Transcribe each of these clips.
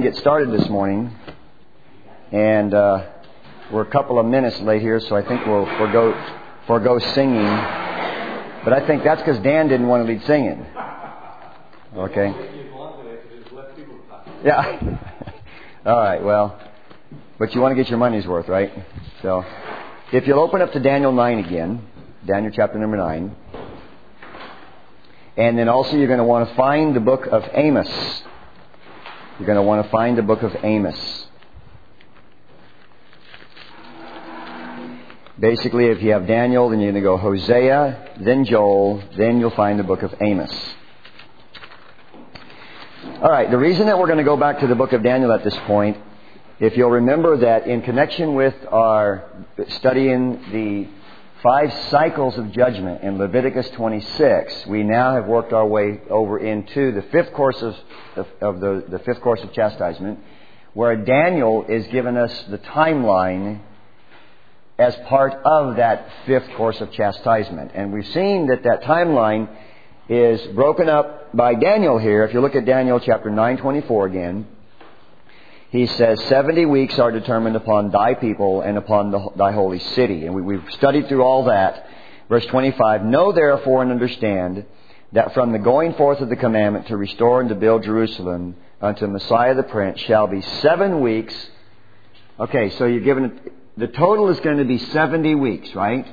get started this morning, and we're a couple of minutes late here, so I think we'll forego singing. But I think that's because Dan didn't want to lead singing. Okay. Yeah. All right. Well, but you want to get your money's worth, right? So, if you'll open up to Daniel 9 again, Daniel chapter number 9, and then also you're going to want to find the book of Amos. You're going to want to find the book of Amos. Basically, if you have Daniel, then you're going to go Hosea, then Joel, then you'll find the book of Amos. All right, the reason that we're going to go back to the book of Daniel at this point, if you'll remember that in connection with our studying the 5 cycles of judgment in Leviticus 26, we now have worked our way over into the 5th course of the 5th course of chastisement, where Daniel is giving us the timeline as part of that 5th course of chastisement. And we've seen that timeline is broken up by Daniel here. If you look at Daniel chapter 9:24 again, he says, 70 weeks are determined upon thy people and upon thy holy city. And we've studied through all that. Verse 25, know therefore and understand that from the going forth of the commandment to restore and to build Jerusalem unto Messiah the Prince shall be 7 weeks. Okay, so you're given, the total is going to be 70 weeks, right?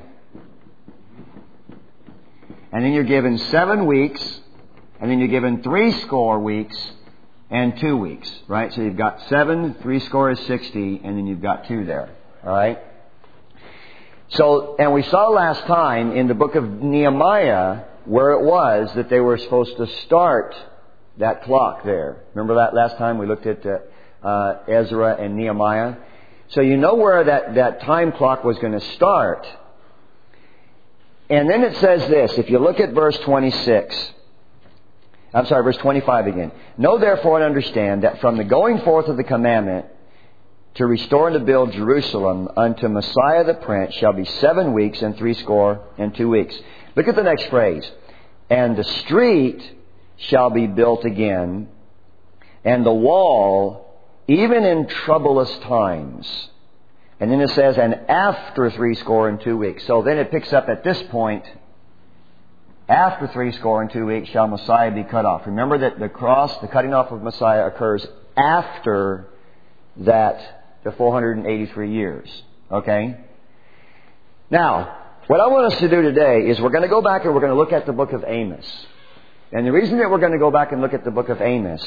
And then you're given 7 weeks, and then you're given 60 weeks, and 2 weeks, right? So you've got 7, 60 is 60, and then you've got 2 there, all right? So, and we saw last time in the book of Nehemiah where it was that they were supposed to start that clock there. Remember that last time we looked at Ezra and Nehemiah? So you know where that time clock was going to start. And then it says this, if you look at verse 25 again. Know therefore and understand that from the going forth of the commandment to restore and to build Jerusalem unto Messiah the Prince shall be 7 weeks and 62 weeks. Look at the next phrase. And the street shall be built again, and the wall even in troublous times. And then it says, and after 62 weeks. So then it picks up at this point, after 62 weeks shall Messiah be cut off. Remember that the cutting off of Messiah occurs after that, the 483 years. Okay? Now, what I want us to do today is we're going to go back and we're going to look at the book of Amos. And the reason that we're going to go back and look at the book of Amos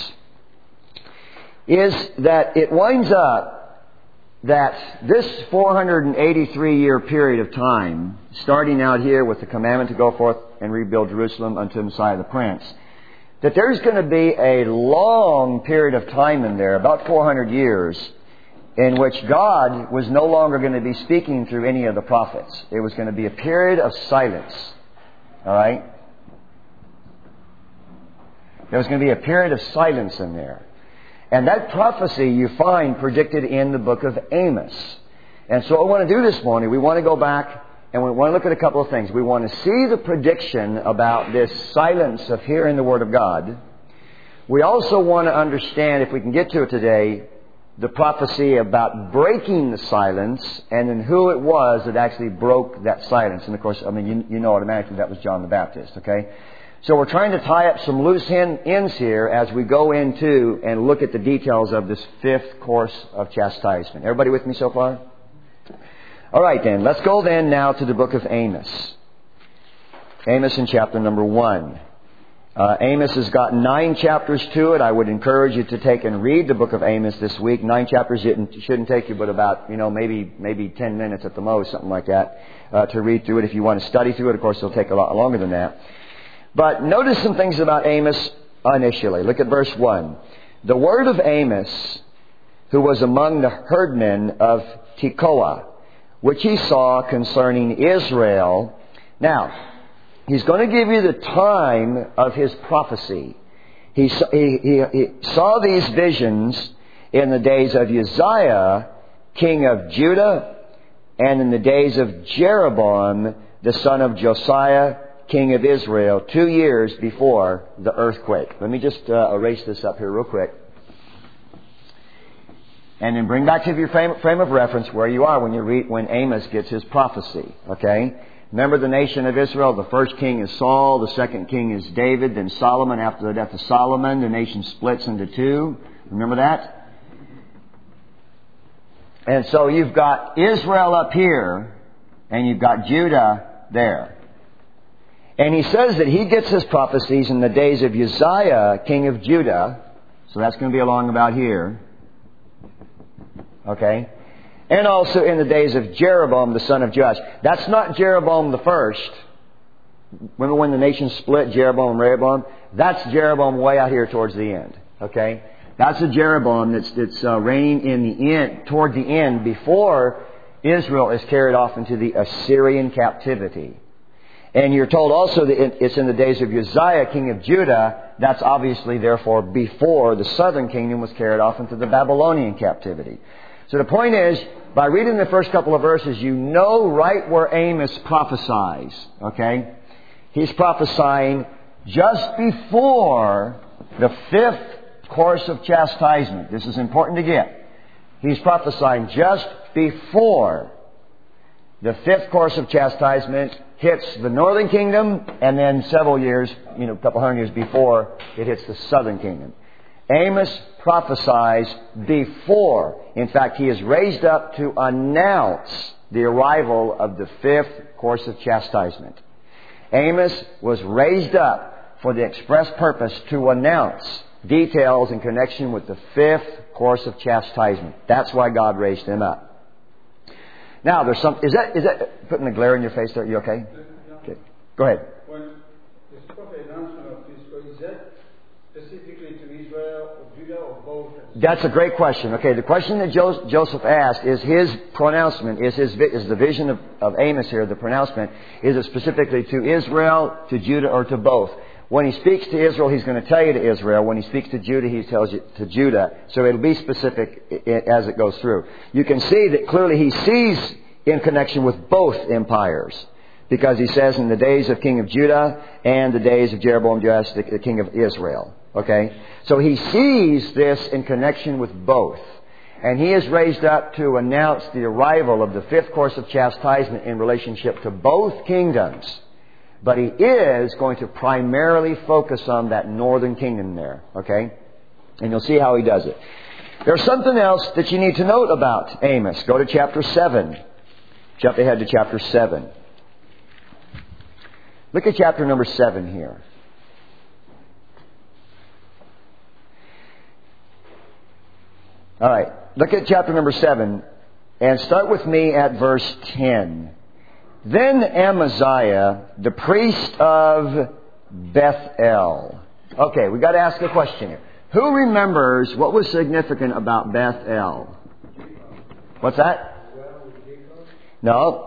is that it winds up that this 483-year period of time, starting out here with the commandment to go forth and rebuild Jerusalem unto Messiah the Prince, that there's going to be a long period of time in there, about 400 years, in which God was no longer going to be speaking through any of the prophets. It was going to be a period of silence. All right? There was going to be a period of silence in there. And that prophecy you find predicted in the book of Amos. And so what we want to do this morning, we want to go back and we want to look at a couple of things. We want to see the prediction about this silence of hearing the Word of God. We also want to understand, if we can get to it today, the prophecy about breaking the silence and then who it was that actually broke that silence. And of course, I mean, you know automatically that was John the Baptist, okay? So we're trying to tie up some loose ends here as we go into and look at the details of this 5th course of chastisement. Everybody with me so far? All right then, let's go then now to the book of Amos. Amos in chapter number 1. Amos has got 9 chapters to it. I would encourage you to take and read the book of Amos this week. 9 chapters, it shouldn't take you but about, maybe 10 minutes at the most, something like that, to read through it. If you want to study through it, of course, it'll take a lot longer than that. But notice some things about Amos initially. Look at verse 1. The word of Amos, who was among the herdmen of Tekoa, which he saw concerning Israel. Now, he's going to give you the time of his prophecy. He saw these visions in the days of Uzziah, king of Judah, and in the days of Jeroboam, the son of Josiah, king of Israel, 2 years before the earthquake. Let me just erase this up here real quick. And then bring back to your frame of reference where you are when Amos gets his prophecy. Okay? Remember the nation of Israel. The first king is Saul. The second king is David. Then Solomon. After the death of Solomon, the nation splits into two. Remember that? And so you've got Israel up here, and you've got Judah there. And he says that he gets his prophecies in the days of Uzziah, king of Judah. So that's going to be along about here. Okay? And also in the days of Jeroboam, the son of Joash. That's not Jeroboam the first. Remember when the nation split, Jeroboam and Rehoboam? That's Jeroboam way out here towards the end. Okay? That's a Jeroboam that's reigning in the end, toward the end, before Israel is carried off into the Assyrian captivity. And you're told also that it's in the days of Uzziah, king of Judah. That's obviously, therefore, before the southern kingdom was carried off into the Babylonian captivity. So the point is, by reading the first couple of verses, you know right where Amos prophesies. Okay? He's prophesying just before the fifth course of chastisement. This is important to get. He's prophesying just before the fifth course of chastisement hits the northern kingdom, and then several years, a couple hundred years before, it hits the southern kingdom. Amos prophesies before. In fact, he is raised up to announce the arrival of the fifth course of chastisement. Amos was raised up for the express purpose to announce details in connection with the fifth course of chastisement. That's why God raised him up. Now, there's some... Is that putting the glare in your face there? You okay? Okay. Go ahead. When the prophet announcement of this, is that specifically to Israel or Judah or both? That's a great question. Okay, the question that Joseph asked is his pronouncement, is the vision of Amos here, the pronouncement, is it specifically to Israel, to Judah, or to both? When he speaks to Israel, he's going to tell you to Israel. When he speaks to Judah, he tells you to Judah. So it'll be specific as it goes through. You can see that clearly he sees in connection with both empires. Because he says in the days of king of Judah and the days of Jeroboam, Joash, the king of Israel. Okay? So he sees this in connection with both. And he is raised up to announce the arrival of the fifth course of chastisement in relationship to both kingdoms. But he is going to primarily focus on that northern kingdom there. Okay? And you'll see how he does it. There's something else that you need to note about Amos. Go to chapter 7. Jump ahead to chapter 7. Look at chapter number 7 here. All right. Look at chapter number 7. And start with me at verse 10. Then Amaziah, the priest of Bethel. Okay, we got to ask a question here. Who remembers what was significant about Bethel? What's that? No.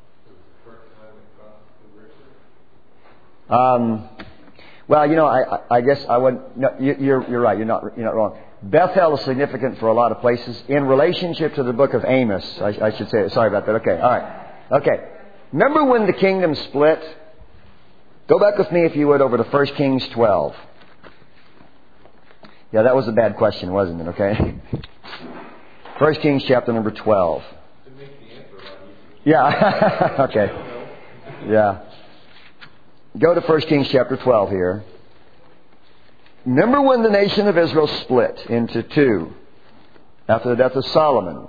Well, I guess I would. No, you're right. You're not wrong. Bethel is significant for a lot of places in relationship to the book of Amos. I should say. Sorry about that. Okay. All right. Okay. Remember when the kingdom split? Go back with me, if you would, over to 1 Kings 12. Yeah, that was a bad question, wasn't it? Okay. 1 Kings chapter number 12. Yeah. Okay. Yeah. Go to 1 Kings chapter 12 here. Remember when the nation of Israel split into two after the death of Solomon?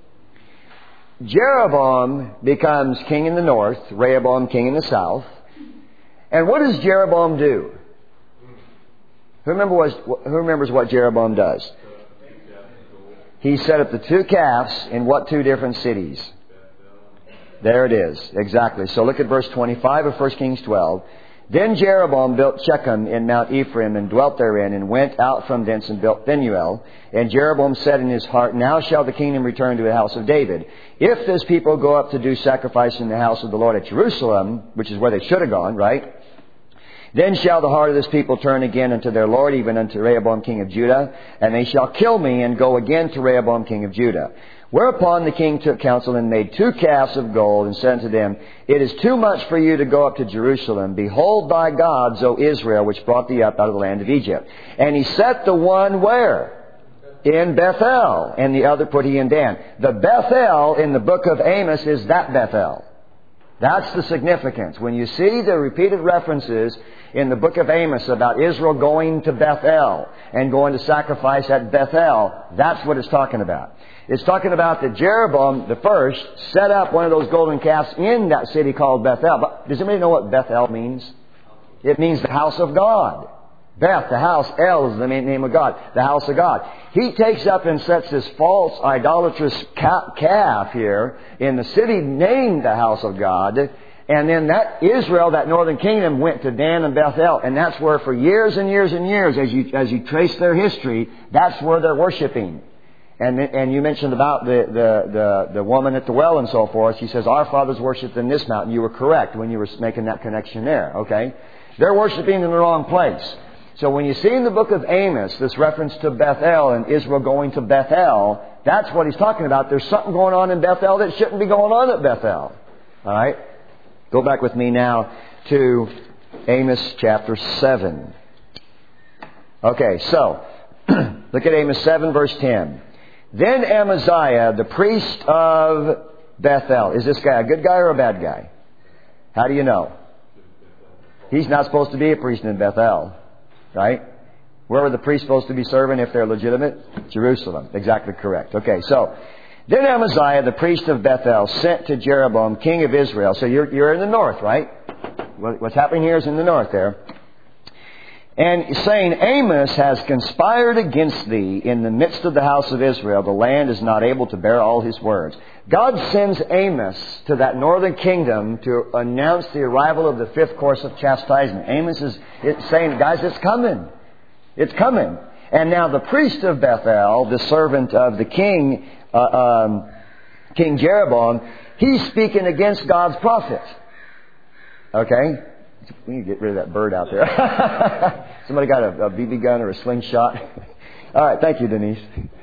Jeroboam becomes king in the north, Rehoboam king in the south. And what does Jeroboam do? Who remembers what Jeroboam does? He set up the two calves in what two different cities? There it is. Exactly. So look at verse 25 of 1 Kings 12. Then Jeroboam built Shechem in Mount Ephraim and dwelt therein, and went out from thence and built Phanuel. And Jeroboam said in his heart, Now shall the kingdom return to the house of David. If this people go up to do sacrifice in the house of the Lord at Jerusalem, which is where they should have gone, right? Then shall the heart of this people turn again unto their Lord, even unto Rehoboam king of Judah, and they shall kill me and go again to Rehoboam king of Judah. Whereupon the king took counsel and made two calves of gold, and said unto them, It is too much for you to go up to Jerusalem. Behold thy gods, O Israel, which brought thee up out of the land of Egypt. And he set the one where? in Bethel, and the other put he in Dan. The Bethel in the book of Amos is that Bethel. That's the significance. When you see the repeated references in the book of Amos about Israel going to Bethel and going to sacrifice at Bethel, that's what it's talking about. It's talking about that Jeroboam the first set up one of those golden calves in that city called Bethel. But does anybody know what Bethel means? It means the house of God. Beth, the house. El is the name of God. The house of God. He takes up and sets this false idolatrous calf here in the city named the house of God. And then that Israel, that northern kingdom, went to Dan and Bethel. And that's where for years and years and years, as you trace their history, that's where they're worshiping. And you mentioned about the woman at the well and so forth. She says, our fathers worshipped in this mountain. You were correct when you were making that connection there. Okay? They're worshiping in the wrong place. So when you see in the book of Amos this reference to Bethel and Israel going to Bethel, that's what he's talking about. There's something going on in Bethel that shouldn't be going on at Bethel. All right? Go back with me now to Amos chapter 7. Okay, so look at Amos 7 verse 10. Then Amaziah, the priest of Bethel. Is this guy a good guy or a bad guy? How do you know? He's not supposed to be a priest in Bethel. Right? Where were the priests supposed to be serving if they're legitimate? Jerusalem. Exactly correct. Okay, so then Amaziah, the priest of Bethel, sent to Jeroboam, king of Israel. So you're in the north, right? What's happening here is in the north there. And saying, Amos has conspired against thee in the midst of the house of Israel. The land is not able to bear all his words. God sends Amos to that northern kingdom to announce the arrival of the fifth course of chastisement. Amos is saying, guys, it's coming. It's coming. And now the priest of Bethel, the servant of the king, King Jeroboam, he's speaking against God's prophet. Okay? We need to get rid of that bird out there. Somebody got a BB gun or a slingshot? All right. Thank you, Denise.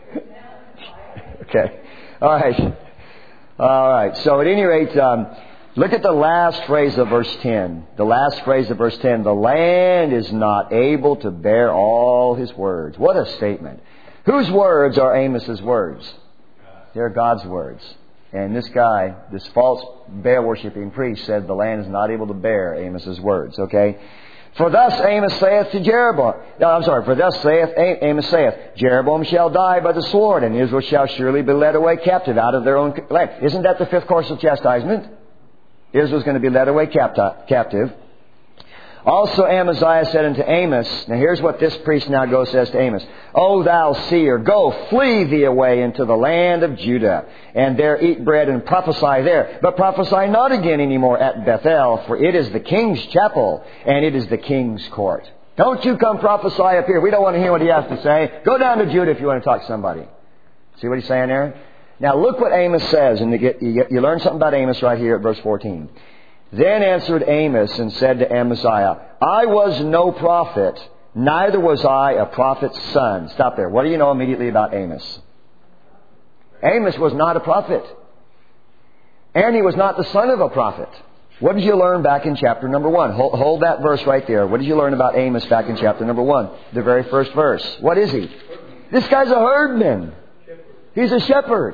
Okay. All right. All right. So at any rate, look at the last phrase of verse 10. The last phrase of verse 10. The land is not able to bear all his words. What a statement. Whose words are Amos's words? They're God's words. And this guy, this false Baal-worshipping priest, said the land is not able to bear Amos's words. Okay? For thus Amos saith to Jeroboam. For thus Amos saith, Jeroboam shall die by the sword, and Israel shall surely be led away captive out of their own land. Isn't that the fifth course of chastisement? Israel's going to be led away captive. Also Amaziah said unto Amos, now here's what this priest now says to Amos. O thou seer, go, flee thee away into the land of Judah, and there eat bread and prophesy there. But prophesy not again any more at Bethel, for it is the king's chapel, and it is the king's court. Don't you come prophesy up here. We don't want to hear what he has to say. Go down to Judah if you want to talk to somebody. See what he's saying there? Now look what Amos says, and you learn something about Amos right here at verse 14. Then answered Amos and said to Amaziah, I was no prophet, neither was I a prophet's son. Stop there. What do you know immediately about Amos? Amos was not a prophet. And he was not the son of a prophet. What did you learn back in chapter number 1? Hold that verse right there. What did you learn about Amos back in chapter number 1? The very first verse. What is he? This guy's a herdman. He's a shepherd.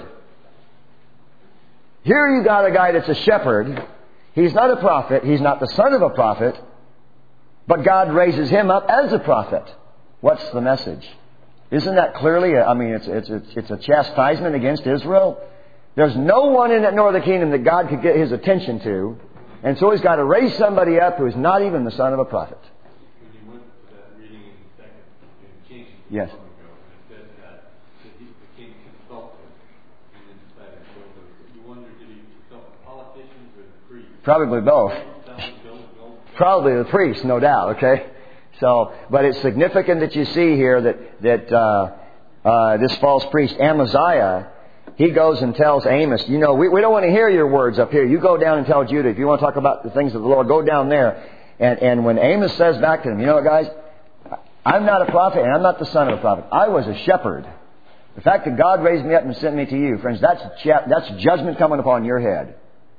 Here you got a guy that's a shepherd. He's not a prophet. He's not the son of a prophet. But God raises him up as a prophet. What's the message? Isn't that clearly, it's a chastisement against Israel? There's no one in that northern kingdom that God could get his attention to. And so he's got to raise somebody up who is not even the son of a prophet. When you went to that reading in Kings, yes. It said that the king consulted and then decided to go to. You wonder, did he consult the politicians or the priests? Probably both. Probably the priests, no doubt. Okay, so but it's significant that you see here that this false priest Amaziah, he goes and tells Amos, we don't want to hear your words up here. You go down and tell Judah. If you want to talk about the things of the Lord, go down there. And when Amos says back to him, you know what, guys, I'm not a prophet and I'm not the son of a prophet. I was a shepherd. The fact that God raised me up and sent me to you, friends, that's judgment coming upon your head.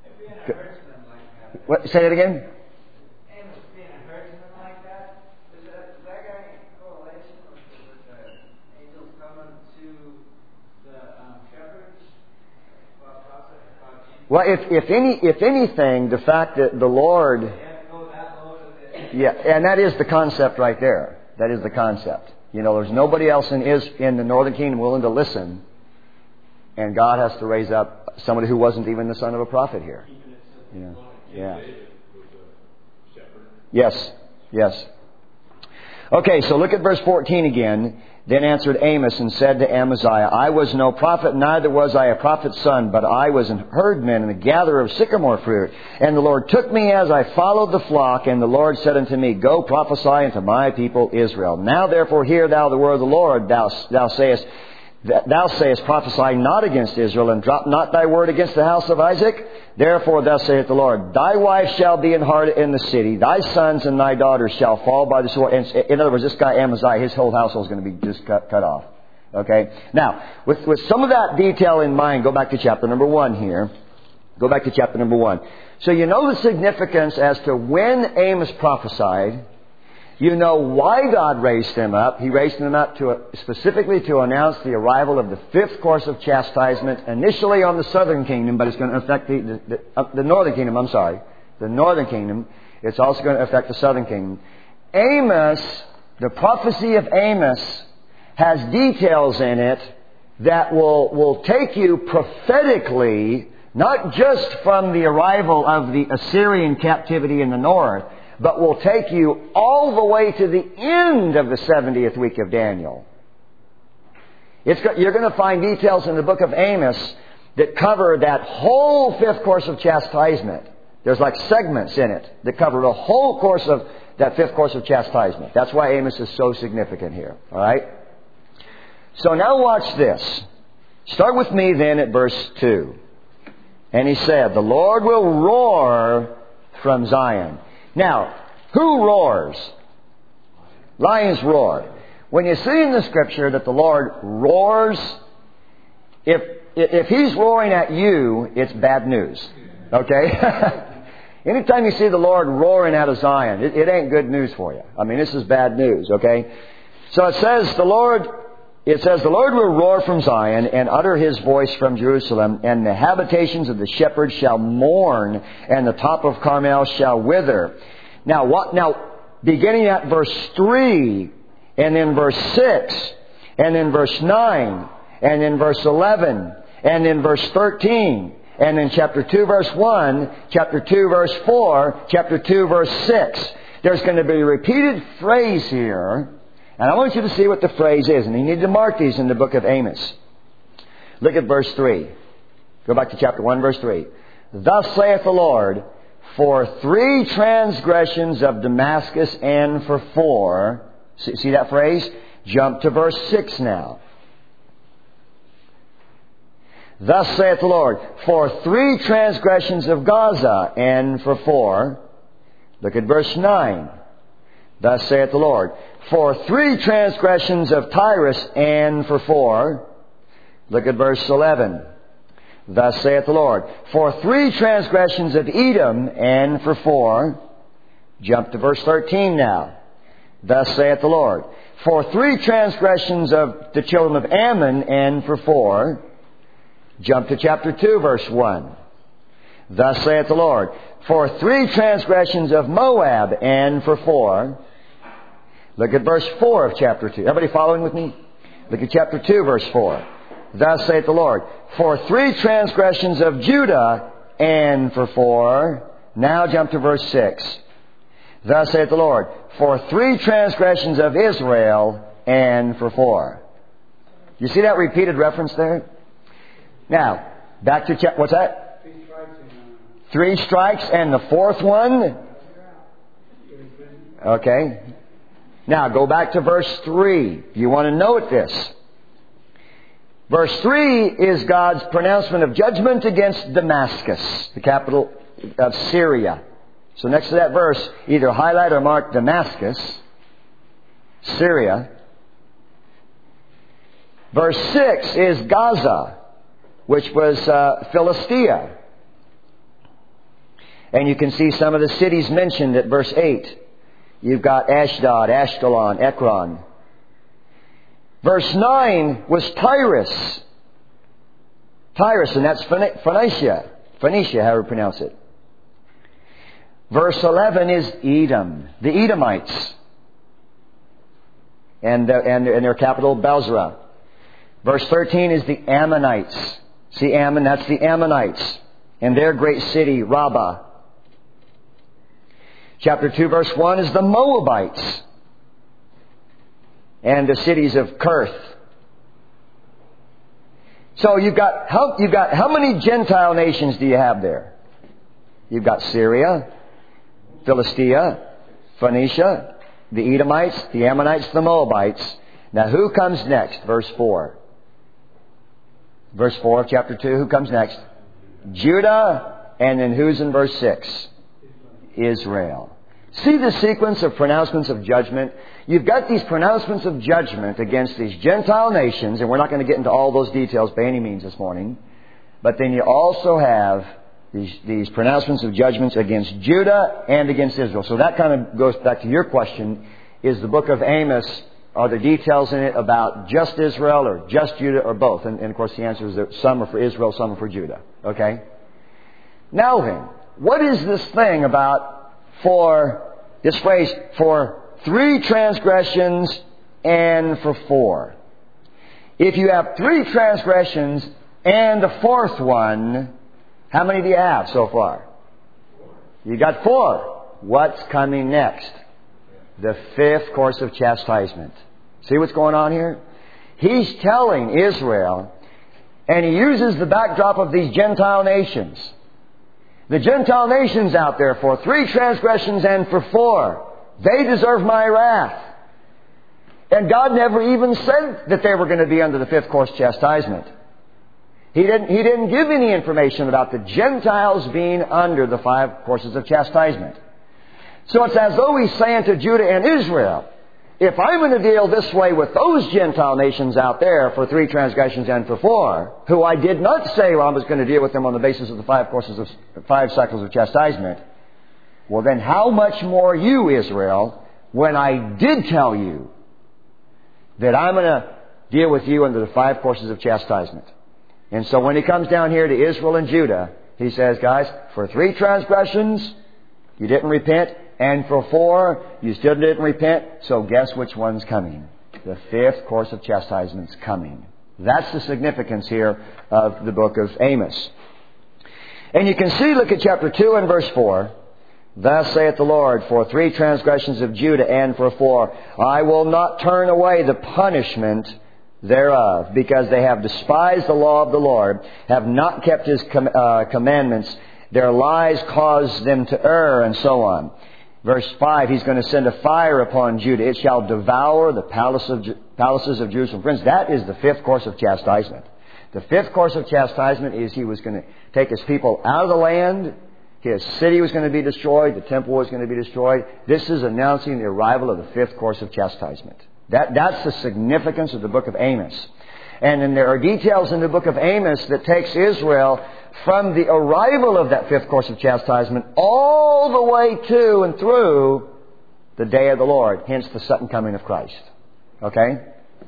What, say it again? Amos being a herdsman like that, is that guy in correlation with the angels coming to Well, if anything, the fact that the Lord... Yeah, and that is the concept right there. That is the concept. You know, there's nobody else in the northern kingdom willing to listen. And God has to raise up somebody who wasn't even the son of a prophet here. Yeah. Yes. Okay, so look at verse 14 again. Then answered Amos and said to Amaziah, I was no prophet, neither was I a prophet's son, but I was an herdman and a gatherer of sycamore fruit. And the Lord took me as I followed the flock, and the Lord said unto me, Go prophesy unto my people Israel. Now therefore hear thou the word of the Lord. Thou sayest, prophesy not against Israel, and drop not thy word against the house of Isaac. Therefore thus saith the Lord, Thy wife shall be an harlot in the city, thy sons and thy daughters shall fall by the sword. And in other words, this guy Amaziah, his whole household is going to be just cut off. Okay? Now, with some of that detail in mind, go back to chapter number 1 here. Go back to chapter number 1. So you know the significance as to when Amos prophesied. You know why God raised him up. He raised him up specifically to announce the arrival of the 5th course of chastisement, initially on the southern kingdom, but it's going to affect the northern kingdom. The northern kingdom. It's also going to affect the southern kingdom. Amos, the prophecy of Amos, has details in it that will take you prophetically, not just from the arrival of the Assyrian captivity in the north, but will take you all the way to the end of the 70th week of Daniel. You're going to find details in the book of Amos that cover that whole 5th course of chastisement. There's like segments in it that cover the whole course of that 5th course of chastisement. That's why Amos is so significant here. All right? So now watch this. Start with me then at verse 2. And he said, The Lord will roar from Zion. Now, who roars? Lions roar. When you see in the Scripture that the Lord roars, if He's roaring at you, it's bad news. Okay? Anytime you see the Lord roaring out of Zion, it ain't good news for you. I mean, this is bad news. Okay? So it says the Lord will roar from Zion and utter His voice from Jerusalem, and the habitations of the shepherds shall mourn, and the top of Carmel shall wither. Now, beginning at verse 3, and then verse 6, and then verse 9, and then verse 11, and then verse 13, and then chapter 2, verse 1, chapter 2, verse 4, chapter 2, verse 6. There's going to be a repeated phrase here. And I want you to see what the phrase is. And you need to mark these in the book of Amos. Look at verse 3. Go back to chapter 1, verse 3. Thus saith the Lord, for 3 transgressions of Damascus and for 4. See that phrase? Jump to verse 6 now. Thus saith the Lord, for 3 transgressions of Gaza and for 4. Look at verse 9. Thus saith the Lord, for 3 transgressions of Tyrus and for 4. Look at verse 11. Thus saith the Lord, for 3 transgressions of Edom and for 4. Jump to verse 13 now. Thus saith the Lord, for 3 transgressions of the children of Ammon and for 4. Jump to chapter 2, verse 1. Thus saith the Lord, for 3 transgressions of Moab and for 4. Look at verse 4 of chapter 2. Everybody following with me? Look at chapter 2, verse 4. Thus saith the Lord, for 3 transgressions of Judah and for 4. Now jump to verse 6. Thus saith the Lord, for 3 transgressions of Israel and for 4. You see that repeated reference there? Now, back to what's that? 3 strikes and the 4th one? Okay. Now, go back to verse 3. You want to note this. Verse 3 is God's pronouncement of judgment against Damascus, the capital of Syria. So next to that verse, either highlight or mark Damascus, Syria. Verse 6 is Gaza, which was Philistia. And you can see some of the cities mentioned at verse 8. You've got Ashdod, Ashkelon, Ekron. Verse 9 was Tyrus. Tyrus, and that's Phoenicia. Phoenicia, however you pronounce it. Verse 11 is Edom, the Edomites, and their capital, Bozrah. Verse 13 is the Ammonites. See, Ammon, that's the Ammonites, and their great city, Rabbah. Chapter 2, verse 1 is the Moabites, and the cities of Kerth. So you've got how many Gentile nations do you have there? You've got Syria, Philistia, Phoenicia, the Edomites, the Ammonites, the Moabites. Now who comes next? Verse 4. Verse 4 of chapter 2, who comes next? Judah, and then who's in verse 6? Israel. See the sequence of pronouncements of judgment? You've got these pronouncements of judgment against these Gentile nations, and we're not going to get into all those details by any means this morning. But then you also have these pronouncements of judgments against Judah and against Israel. So that kind of goes back to your question. Is the book of Amos, are there details in it about just Israel or just Judah or both? And of course the answer is that some are for Israel, some are for Judah. Okay? Now then, what is this thing about this phrase, for 3 transgressions and for 4? If you have 3 transgressions and the 4th one, how many do you have so far? You got 4. What's coming next? The 5th course of chastisement. See what's going on here? He's telling Israel, and he uses the backdrop of these Gentile nations. The Gentile nations out there, for 3 transgressions and for 4, they deserve my wrath. And God never even said that they were going to be under the 5th course chastisement. He didn't give any information about the Gentiles being under the 5 courses of chastisement. So it's as though he's saying to Judah and Israel, if I'm going to deal this way with those Gentile nations out there for 3 transgressions and for 4, who I did not say I was going to deal with them on the basis of the 5 cycles of chastisement, well then how much more you, Israel, when I did tell you that I'm going to deal with you under the 5 courses of chastisement. And so when he comes down here to Israel and Judah, he says, guys, for 3 transgressions, you didn't repent. And for 4, you still didn't repent. So guess which one's coming? The 5th course of chastisement's coming. That's the significance here of the book of Amos. And you can see, look at chapter 2 and verse 4. Thus saith the Lord, for 3 transgressions of Judah and for 4, I will not turn away the punishment thereof, because they have despised the law of the Lord, have not kept His commandments. Their lies caused them to err, and so on. Verse 5, He's going to send a fire upon Judah. It shall devour the palaces of Jerusalem. Friends, that is the 5th course of chastisement. The 5th course of chastisement is He was going to take His people out of the land. His city was going to be destroyed. The temple was going to be destroyed. This is announcing the arrival of the 5th course of chastisement. That's the significance of the book of Amos. And then there are details in the book of Amos that takes Israel from the arrival of that 5th course of chastisement all the way to and through the day of the Lord, hence the second coming of Christ. Okay?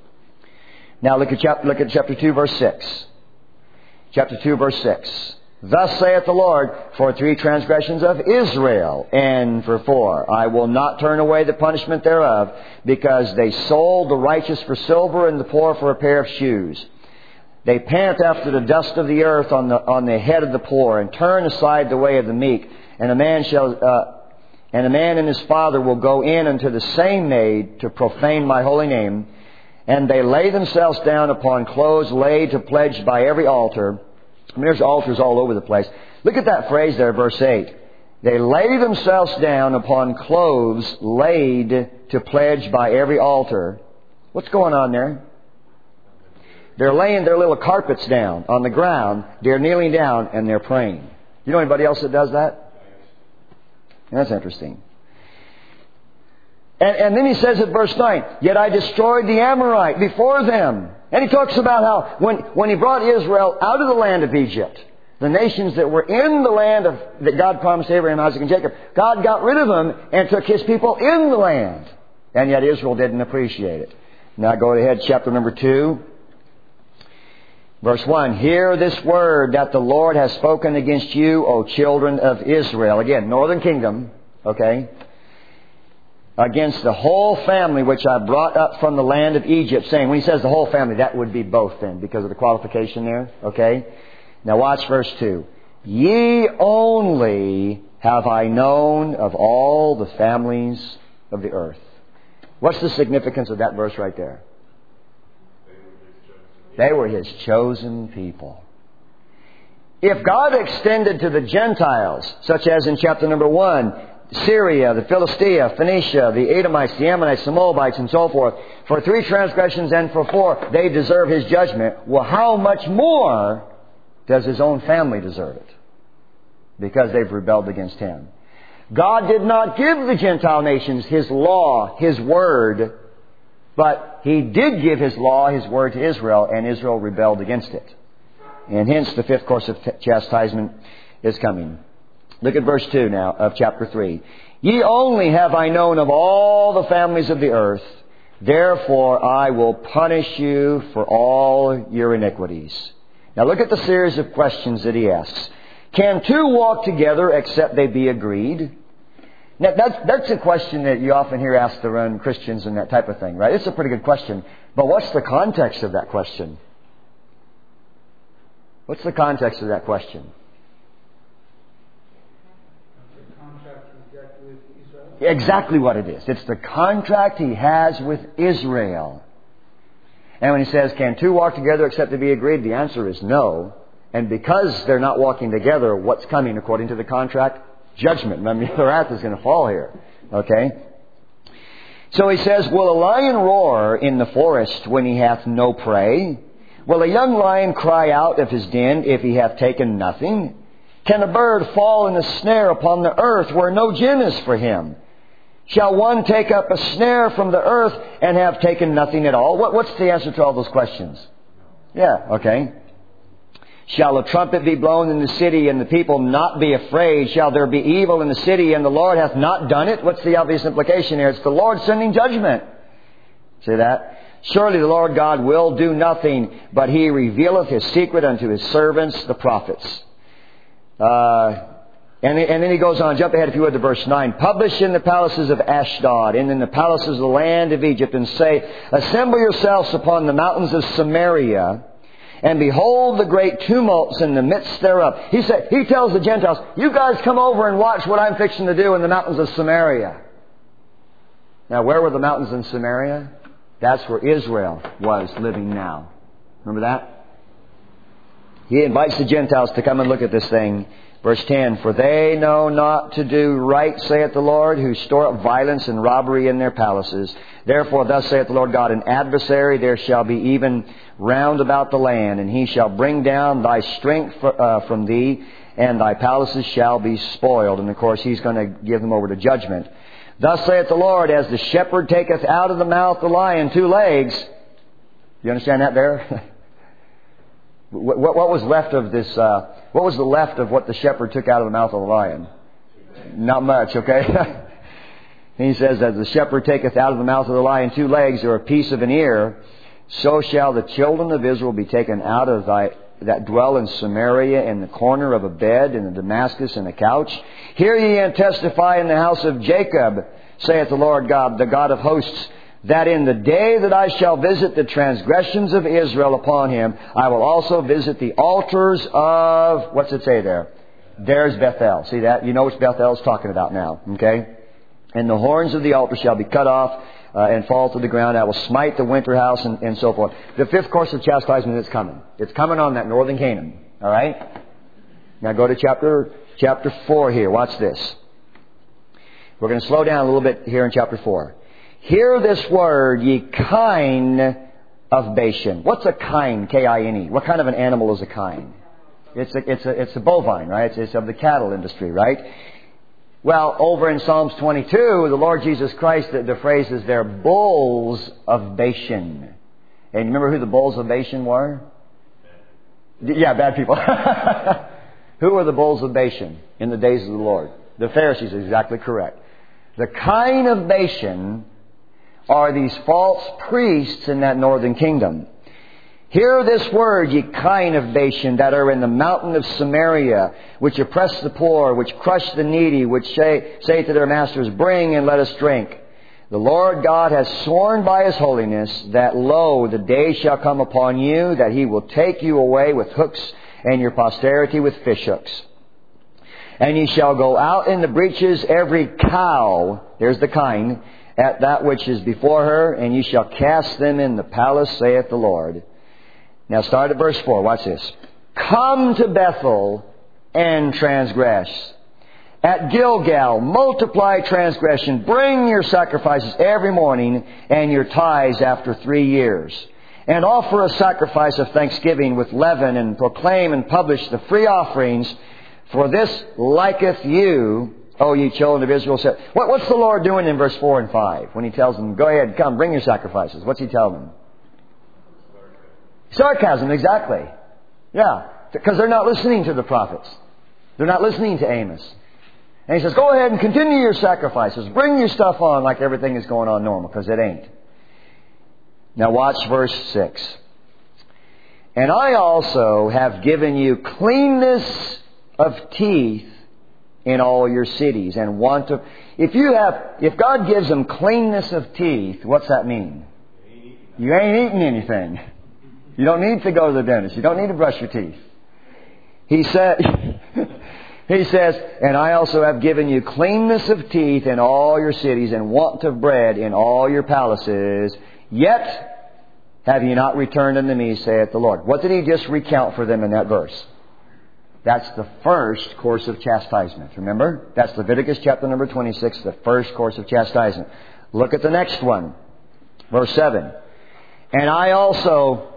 Now look at chapter 2, verse 6. Chapter 2, verse 6. Thus saith the Lord, for 3 transgressions of Israel, and for 4, I will not turn away the punishment thereof, because they sold the righteous for silver and the poor for a pair of shoes. They pant after the dust of the earth on the head of the poor, and turn aside the way of the meek. And a man and his father will go in unto the same maid to profane my holy name. And they lay themselves down upon clothes laid to pledge by every altar. I mean, there's altars all over the place. Look at that phrase there, verse 8. They lay themselves down upon clothes laid to pledge by every altar. What's going on there? They're laying their little carpets down on the ground. They're kneeling down and they're praying. You know anybody else that does that? That's interesting. And then he says at verse 9, yet I destroyed the Amorite before them. And he talks about how when he brought Israel out of the land of Egypt, the nations that were in the land that God promised Abraham, Isaac, and Jacob, God got rid of them and took His people in the land. And yet Israel didn't appreciate it. Now go ahead, chapter number 2. Verse 1, hear this word that the Lord has spoken against you, O children of Israel. Again, northern kingdom, okay? Against the whole family which I brought up from the land of Egypt, saying, when he says the whole family, that would be both then, because of the qualification there, okay? Now watch verse 2. Ye only have I known of all the families of the earth. What's the significance of that verse right there? They were His chosen people. If God extended to the Gentiles, such as in chapter number 1, Syria, the Philistia, Phoenicia, the Edomites, the Ammonites, the Moabites, and so forth, for 3 transgressions and for 4, they deserve His judgment. Well, how much more does His own family deserve it? Because they've rebelled against Him. God did not give the Gentile nations His law, His word, but He did give His law, His word to Israel, and Israel rebelled against it. And hence the 5th course of chastisement is coming. Look at verse 2 now of chapter 3. Ye only have I known of all the families of the earth, therefore I will punish you for all your iniquities. Now look at the series of questions that he asks. Can 2 walk together except they be agreed? Now that's a question that you often hear asked around Christians and that type of thing, right? It's a pretty good question. But what's the context of that question? What's the context of that question? Exactly what it is. It's the contract He has with Israel. And when he says, can 2 walk together except to be agreed? The answer is no. And because they're not walking together, what's coming according to the contract? Judgment. I mean, the wrath is going to fall here. Okay? So he says, will a lion roar in the forest when he hath no prey? Will a young lion cry out of his den if he hath taken nothing? Can a bird fall in a snare upon the earth where no gin is for him? Shall one take up a snare from the earth and have taken nothing at all? What's the answer to all those questions? Yeah, okay. Shall a trumpet be blown in the city and the people not be afraid? Shall there be evil in the city and the Lord hath not done it? What's the obvious implication here? It's the Lord sending judgment. See that? Surely the Lord God will do nothing, but He revealeth His secret unto His servants, the prophets. And then he goes on, jump ahead if you would to verse 9. Publish in the palaces of Ashdod and in the palaces of the land of Egypt, and say, assemble yourselves upon the mountains of Samaria, and behold the great tumults in the midst thereof. He tells the Gentiles, you guys come over and watch what I'm fixing to do in the mountains of Samaria. Now, where were the mountains in Samaria? That's where Israel was living now. Remember that? He invites the Gentiles to come and look at this thing. Verse 10, for they know not to do right, saith the Lord, who store up violence and robbery in their palaces. Therefore, thus saith the Lord God, an adversary there shall be even round about the land, and he shall bring down thy strength from thee, and thy palaces shall be spoiled. And of course, He's going to give them over to judgment. Thus saith the Lord, as the shepherd taketh out of the mouth the lion 2 legs. You understand that there? What was left of this? What was the left of what the shepherd took out of the mouth of the lion? Not much, okay? He says, as the shepherd taketh out of the mouth of the lion 2 legs, or a piece of an ear, so shall the children of Israel be taken out of that dwell in Samaria, in the corner of a bed, in the Damascus, in a couch. Hear ye and testify in the house of Jacob, saith the Lord God, the God of hosts, that in the day that I shall visit the transgressions of Israel upon him, I will also visit the altars of, what's it say there? There's Bethel. See that? You know what Bethel's talking about now. Okay? And the horns of the altar shall be cut off and fall to the ground. I will smite the winter house and so forth. The 5th course of chastisement is coming. It's coming on that northern Canaan. All right? Now go to chapter 4 here. Watch this. We're going to slow down a little bit here in chapter 4. Hear this word, ye kine of Bashan. What's a kine? K-I-N-E. What kind of an animal is a kine? It's a bovine, right? It's of the cattle industry, right? Well, over in Psalms 22, the Lord Jesus Christ, the phrase is they're bulls of Bashan. And you remember who the bulls of Bashan were? Yeah, bad people. Who were the bulls of Bashan in the days of the Lord? The Pharisees, exactly correct. The kine of Bashan are these false priests in that northern kingdom. Hear this word, ye kine of Bashan, that are in the mountain of Samaria, which oppress the poor, which crush the needy, which say to their masters, bring and let us drink. The Lord God has sworn by His holiness that, lo, the day shall come upon you, that He will take you away with hooks, and your posterity with fish hooks. And ye shall go out in the breaches, every cow, there's the kine, at that which is before her, and ye shall cast them in the palace, saith the Lord. Now start at verse 4. Watch this. Come to Bethel and transgress. At Gilgal, multiply transgression. Bring your sacrifices every morning and your tithes after 3 years. And offer a sacrifice of thanksgiving with leaven, and proclaim and publish the free offerings. For this liketh you, O ye children of Israel. What's the Lord doing in verse 4 and 5 when He tells them, go ahead, come, bring your sacrifices? What's He telling them? Sarcasm, exactly. Yeah, because they're not listening to the prophets. They're not listening to Amos. And He says, go ahead and continue your sacrifices. Bring your stuff on like everything is going on normal, because it ain't. Now watch verse 6. And I also have given you cleanness of teeth in all your cities, and want of... If God gives them cleanness of teeth, what's that mean? You ain't eating anything. You don't need to go to the dentist. You don't need to brush your teeth. He says, and I also have given you cleanness of teeth in all your cities, and want of bread in all your palaces. Yet have ye not returned unto me, saith the Lord. What did He just recount for them in that verse? That's the first course of chastisement. Remember? That's Leviticus chapter number 26, the first course of chastisement. Look at the next one. Verse 7. And also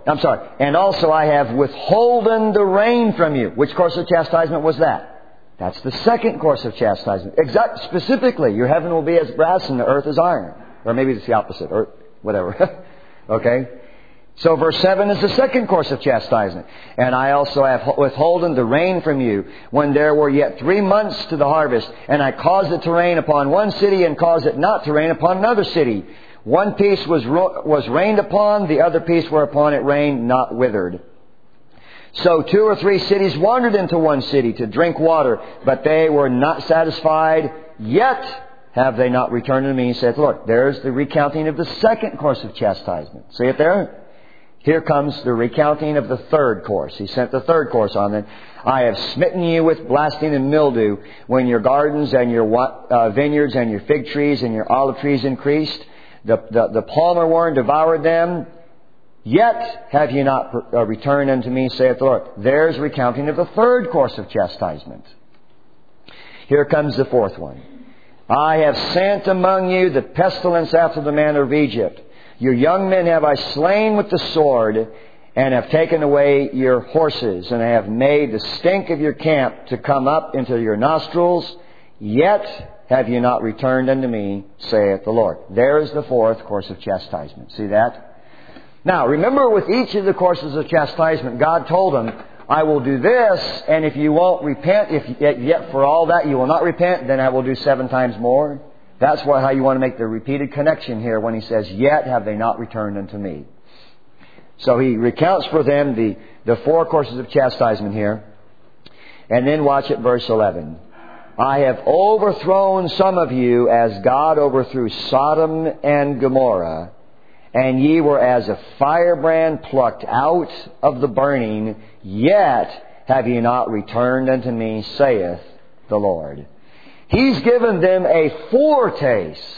I have withholden the rain from you. Which course of chastisement was that? That's the second course of chastisement. Specifically, your heaven will be as brass and the earth as iron. Or maybe it's the opposite, or whatever. Okay? So verse 7 is the second course of chastisement. And I also have withholden the rain from you, when there were yet 3 months to the harvest. And I caused it to rain upon one city, and caused it not to rain upon another city. One piece was rained upon, the other piece whereupon it rained not withered. So 2 or 3 cities wandered into one city to drink water, but they were not satisfied, yet have they not returned to me, saith the Lord. There's the recounting of the second course of chastisement. See it there? Here comes the recounting of the third course. He sent the third course on them. I have smitten you with blasting and mildew, when your gardens and your vineyards and your fig trees and your olive trees increased. The palmer worm devoured them. Yet have ye not returned unto me, saith the Lord. There's recounting of the third course of chastisement. Here comes the fourth one. I have sent among you the pestilence after the manner of Egypt. Your young men have I slain with the sword, and have taken away your horses, and I have made the stink of your camp to come up into your nostrils. Yet have you not returned unto me, saith the Lord. There is the fourth course of chastisement. See that? Now, remember, with each of the courses of chastisement, God told them, I will do this, and if you won't repent, if yet for all that you will not repent, then I will do 7 times more. That's how you want to make the repeated connection here when He says, yet have they not returned unto me. So He recounts for them the 4 courses of chastisement here. And then watch at verse 11. I have overthrown some of you as God overthrew Sodom and Gomorrah, and ye were as a firebrand plucked out of the burning, yet have ye not returned unto me, saith the Lord. He's given them a foretaste.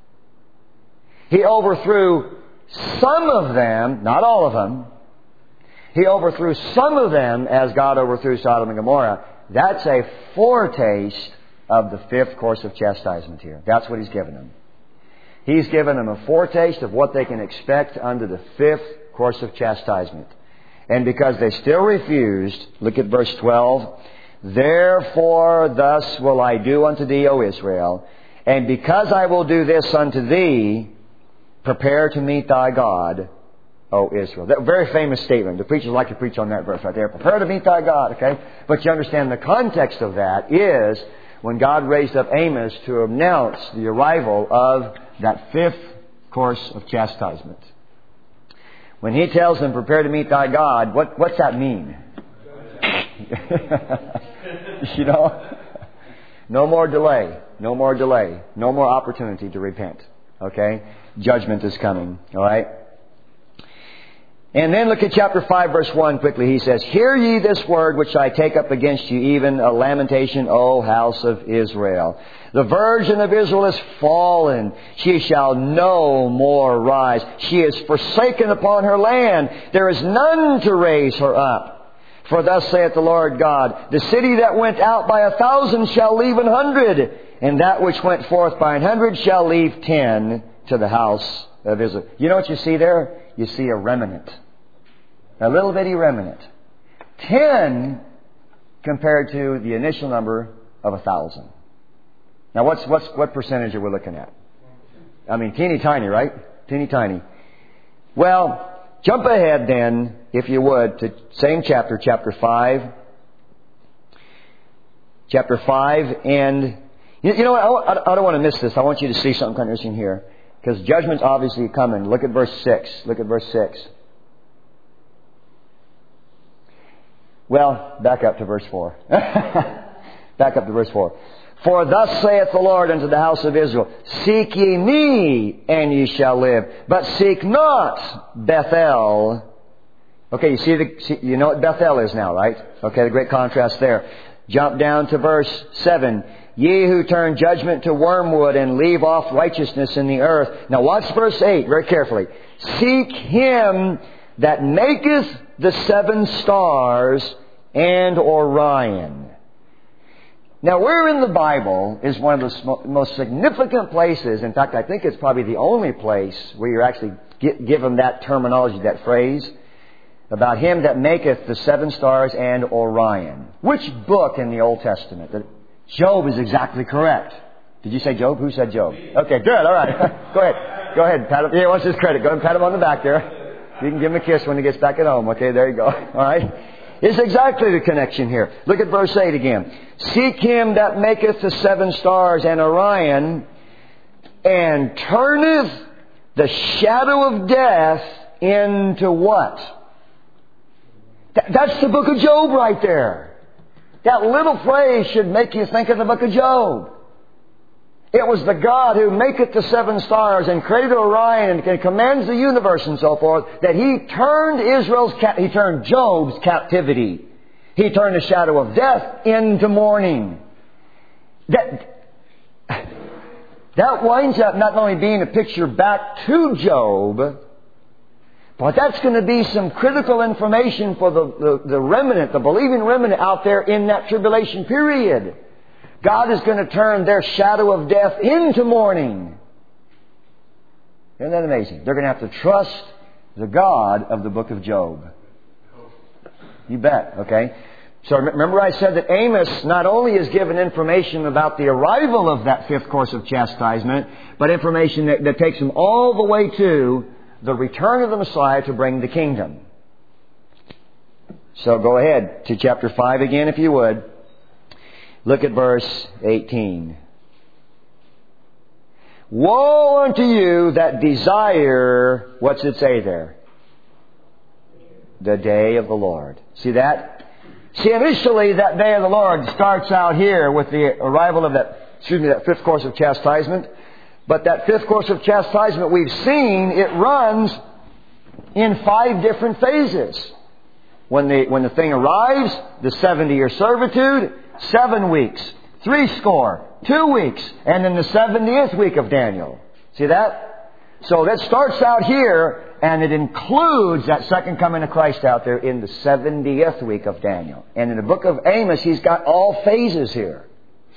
He overthrew some of them, not all of them. He overthrew some of them as God overthrew Sodom and Gomorrah. That's a foretaste of the 5th course of chastisement here. That's what He's given them. He's given them a foretaste of what they can expect under the 5th course of chastisement. And because they still refused, look at verse 12. Therefore thus will I do unto thee, O Israel, and because I will do this unto thee, prepare to meet thy God, O Israel. That very famous statement. The preachers like to preach on that verse right there. Prepare to meet thy God, okay? But you understand the context of that is when God raised up Amos to announce the arrival of that 5th course of chastisement. When He tells them, prepare to meet thy God, what's that mean? You know? No more delay. No more delay. No more opportunity to repent. Okay? Judgment is coming. Alright? And then look at chapter 5, verse 1 quickly. He says, hear ye this word which I take up against you, even a lamentation, O house of Israel. The virgin of Israel is fallen. She shall no more rise. She is forsaken upon her land. There is none to raise her up. For thus saith the Lord God, the city that went out by 1,000 shall leave 100, and that which went forth by 100 shall leave 10 to the house of Israel. You know what you see there? You see a remnant. A little bitty remnant. 10 compared to the initial number of 1,000. Now what percentage are we looking at? I mean, teeny tiny, right? Teeny tiny. Well, jump ahead then, if you would, to same chapter, chapter 5. Chapter 5, and you know what? I don't want to miss this. I want you to see something kind of interesting here. Because judgment's obviously coming. Look at verse 6. Look at verse 6. Well, back up to verse 4. Back up to verse 4. For thus saith the Lord unto the house of Israel, seek ye me, and ye shall live. But seek not Bethel. Okay, you know what Bethel is now, right? Okay, the great contrast there. Jump down to verse 7. Ye who turn judgment to wormwood and leave off righteousness in the earth. Now watch verse 8 very carefully. Seek Him that maketh the 7 stars and Orion. Now, where in the Bible is one of the most significant places, in fact, I think it's probably the only place where you're actually given that terminology, that phrase, about Him that maketh the 7 stars and Orion. Which book in the Old Testament? Job is exactly correct. Did you say Job? Who said Job? Okay, good, all right. Go ahead. Go ahead, pat him. He wants his credit. Go ahead and pat him on the back there. You can give him a kiss when he gets back at home. Okay, there you go. All right. It's exactly the connection here. Look at verse 8 again. Seek Him that maketh the 7 stars and Orion, and turneth the shadow of death into what? That's the book of Job right there. That little phrase should make you think of the book of Job. It was the God who maketh the 7 stars and created Orion and commands the universe and so forth, that He turned Job's captivity. He turned the shadow of death into morning. That winds up not only being a picture back to Job, but that's going to be some critical information for the remnant, the believing remnant out there in that tribulation period. God is going to turn their shadow of death into morning. Isn't that amazing? They're going to have to trust the God of the book of Job. You bet, okay? So remember I said that Amos not only is given information about the arrival of that 5th course of chastisement, but information that takes him all the way to the return of the Messiah to bring the kingdom. So go ahead to chapter 5 again if you would. Look at verse 18. Woe unto you that desire, what's it say there? The day of the Lord. See that? See, initially that day of the Lord starts out here with the arrival of that 5th course of chastisement. But that 5th course of chastisement we've seen, it runs in 5 different phases. When the thing arrives, the 70-year servitude, 7 weeks, 60, 2 weeks, and then the 70th week of Daniel. See that? So that starts out here, and it includes that second coming of Christ out there in the 70th week of Daniel. And in the book of Amos, he's got all phases here.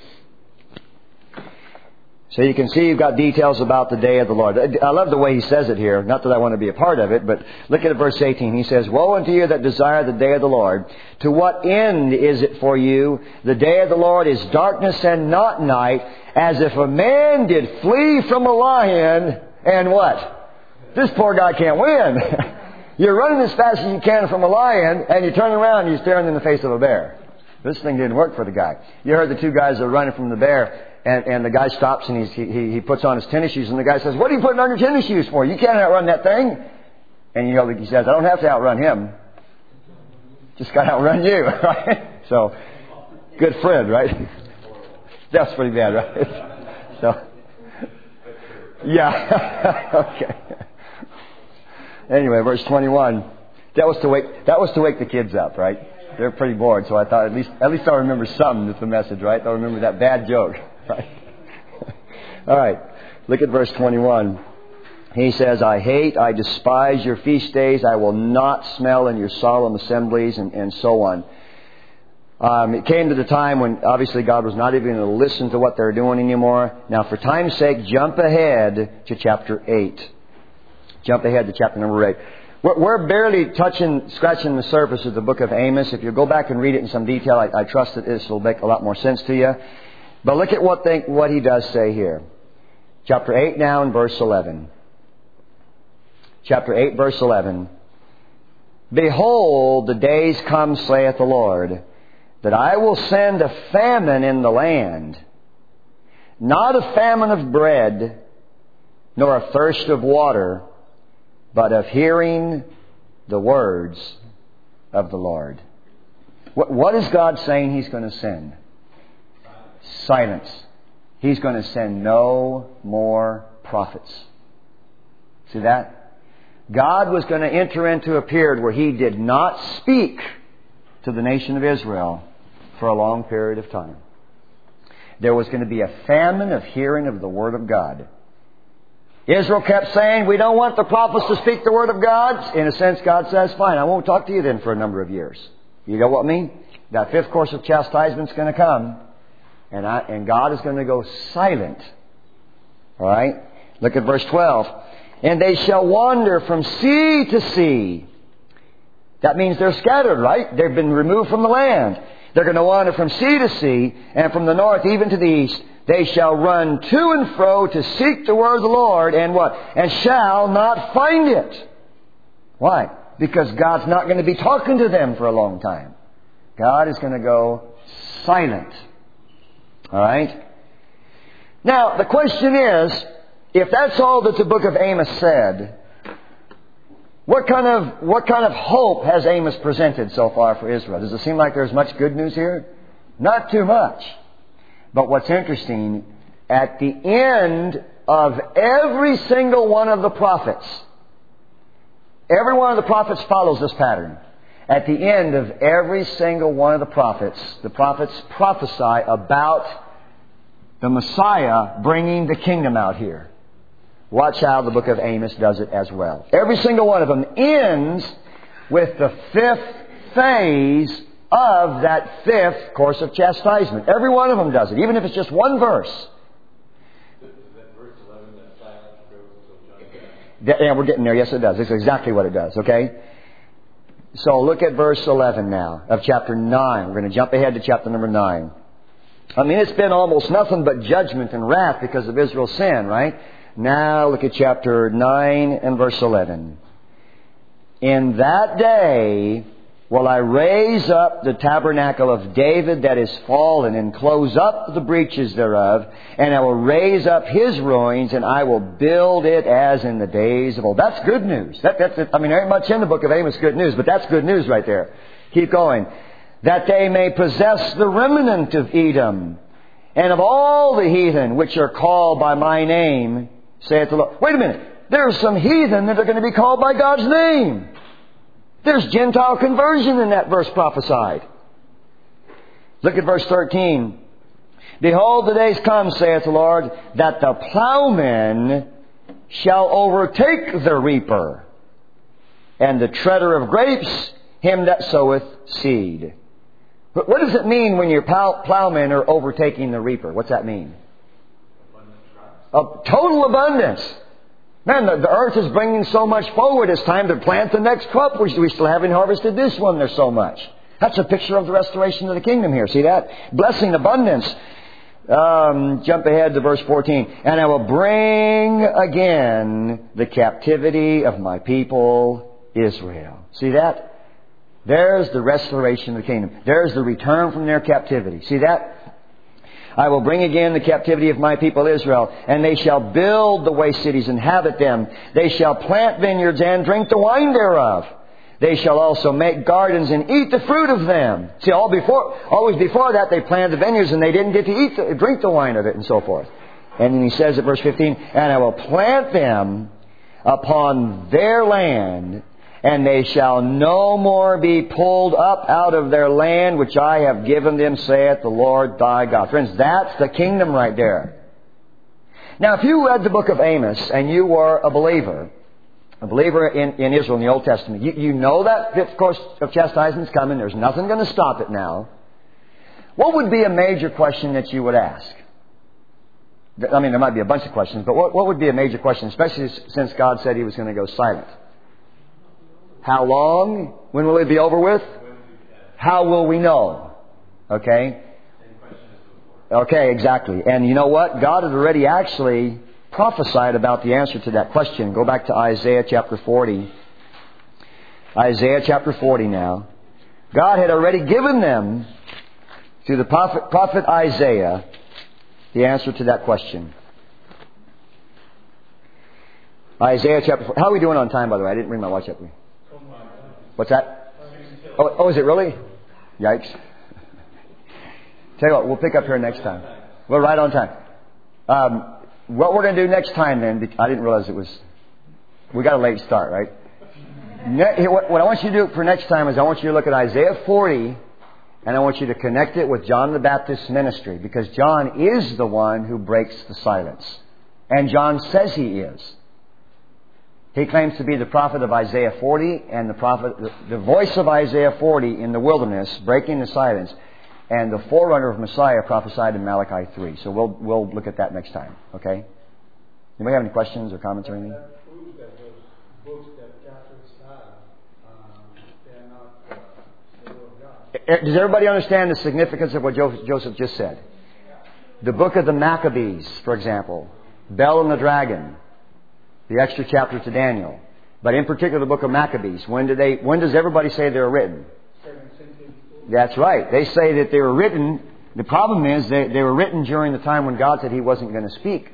So you can see you've got details about the day of the Lord. I love the way he says it here. Not that I want to be a part of it, but look at verse 18. He says, Woe unto you that desire the day of the Lord. To what end is it for you? The day of the Lord is darkness and not night, as if a man did flee from a lion, and what? This poor guy can't win. You're running as fast as you can from a lion, and you turn around and you're staring in the face of a bear. This thing didn't work for the guy. You heard the 2 guys that are running from the bear. And the guy stops and he puts on his tennis shoes. And the guy says, What are you putting on your tennis shoes for? You can't outrun that thing. And he says, I don't have to outrun him. Just got to outrun you, right? So, good friend, right? That's pretty bad, right? So, yeah. Okay. Anyway, verse 21. That was to wake the kids up, right? They're pretty bored, so I thought at least I'll remember something with the message, right? I'll remember that bad joke, right? All right. Look at verse 21. He says, I despise your feast days. I will not smell in your solemn assemblies, and so on. It came to the time when obviously God was not even going to listen to what they're doing anymore. Now, for time's sake, jump ahead to chapter 8. Jump ahead to chapter number 8. We're barely scratching the surface of the book of Amos. If you go back and read it in some detail, I trust that this will make a lot more sense to you. But look at what he does say here. Chapter 8 now in verse 11. Chapter 8, verse 11. Behold, the days come, saith the Lord, that I will send a famine in the land, not a famine of bread, nor a thirst of water, but of hearing the words of the Lord. What is God saying He's going to send? Silence. He's going to send no more prophets. See that? God was going to enter into a period where He did not speak to the nation of Israel for a long period of time. There was going to be a famine of hearing of the Word of God. Israel kept saying, we don't want the prophets to speak the Word of God. In a sense, God says, fine, I won't talk to you then for a number of years. You know what I mean? That fifth course of chastisement is going to come. And God is going to go silent. All right? Look at verse 12. And they shall wander from sea to sea. That means they're scattered, right? They've been removed from the land. They're going to wander from sea to sea, and from the north even to the east. They shall run to and fro to seek the word of the Lord, and what? And shall not find it. Why? Because God's not going to be talking to them for a long time. God is going to go silent. All right? Now, the question is, if that's all that the book of Amos said, what kind of hope has Amos presented so far for Israel? Does it seem like there's much good news here? Not too much. But what's interesting, at the end of every single one of the prophets, every one of the prophets follows this pattern. At the end of every single one of the prophets prophesy about the Messiah bringing the kingdom out here. Watch how the book of Amos does it as well. Every single one of them ends with the fifth phase of that fifth course of chastisement. Every one of them does it, even if it's just one verse. Is that verse 11 that silence grows until John? Yeah, we're getting there. Yes, it does. It's exactly what it does, okay? So look at verse 11 now of chapter 9. We're going to jump ahead to chapter number 9. I mean, it's been almost nothing but judgment and wrath because of Israel's sin, right? Now look at chapter 9 and verse 11. In that day will I raise up the tabernacle of David that is fallen, and close up the breaches thereof, and I will raise up his ruins, and I will build it as in the days of old. That's good news. That's it. I mean, there ain't much in the book of Amos good news, but that's good news right there. Keep going. That they may possess the remnant of Edom, and of all the heathen which are called by my name, saith the Lord. Wait a minute. There's some heathen that are going to be called by God's name. There's Gentile conversion in that verse prophesied. Look at verse 13. Behold, the days come, saith the Lord, that the plowman shall overtake the reaper, and the treader of grapes him that soweth seed. But what does it mean when your plowmen are overtaking the reaper? What's that mean? Of total abundance. Man, the earth is bringing so much forward. It's time to plant the next crop. We still haven't harvested this one. There's so much. That's a picture of the restoration of the kingdom here. See that? Blessing, abundance. Jump ahead to verse 14. And I will bring again the captivity of my people Israel. See that? There's the restoration of the kingdom. There's the return from their captivity. See that? I will bring again the captivity of my people Israel, and they shall build the waste cities, inhabit them. They shall plant vineyards and drink the wine thereof. They shall also make gardens and eat the fruit of them. See, always before that, they planted the vineyards and they didn't get to drink the wine of it and so forth. And then he says at verse 15, and I will plant them upon their land, and they shall no more be pulled up out of their land which I have given them, saith the Lord thy God. Friends, that's the kingdom right there. Now, if you read the book of Amos and you were a believer in Israel in the Old Testament, you know that fifth course of chastisement is coming. There's nothing going to stop it now. What would be a major question that you would ask? I mean, there might be a bunch of questions, but what would be a major question, especially since God said He was going to go silent? How long? When will it be over with? How will we know? Okay? Okay, exactly. And you know what? God had already actually prophesied about the answer to that question. Go back to Isaiah chapter 40. Isaiah chapter 40 now. God had already given them, through the prophet Isaiah, the answer to that question. Isaiah chapter 4. How are we doing on time, by the way? I didn't bring my watch up. What's that? Oh, is it really? Yikes. Tell you what, we'll pick up here next time. We're right on time. What we're going to do next time then, I didn't realize we got a late start, right? What I want you to do for next time is I want you to look at Isaiah 40, and I want you to connect it with John the Baptist's ministry, because John is the one who breaks the silence. And John says he is. He claims to be the prophet of Isaiah 40 and the voice of Isaiah 40 in the wilderness, breaking the silence, and the forerunner of Messiah prophesied in Malachi 3. So we'll look at that next time. Okay? Anybody have any questions or comments or anything? That proves that those books that Catholics have, they're not the Word of God. Does everybody understand the significance of what Joseph just said? The book of the Maccabees, for example, Bel and the Dragon, the extra chapter to Daniel, but in particular the book of Maccabees. When does everybody say they were written? That's right. They say that they were written. The problem is they were written during the time when God said He wasn't going to speak.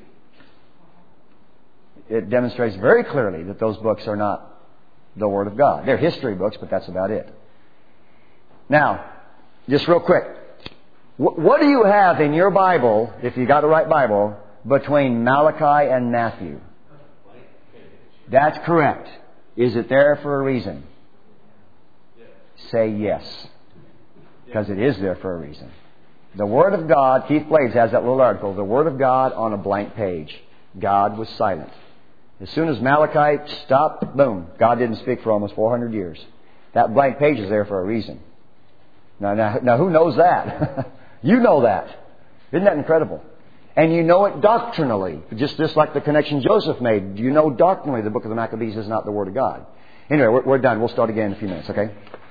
It demonstrates very clearly that those books are not the Word of God. They're history books, but that's about it. Now, just real quick. What do you have in your Bible, if you got the right Bible, between Malachi and Matthew? That's correct. Is it there for a reason? Say yes. Because it is there for a reason. The Word of God, Keith Blades has that little article, the Word of God on a blank page. God was silent. As soon as Malachi stopped, boom, God didn't speak for almost 400 years. That blank page is there for a reason. Now who knows that? You know that. Isn't that incredible? And you know it doctrinally. Just like the connection Joseph made. You know doctrinally the book of the Maccabees is not the Word of God. Anyway, we're done. We'll start again in a few minutes, okay?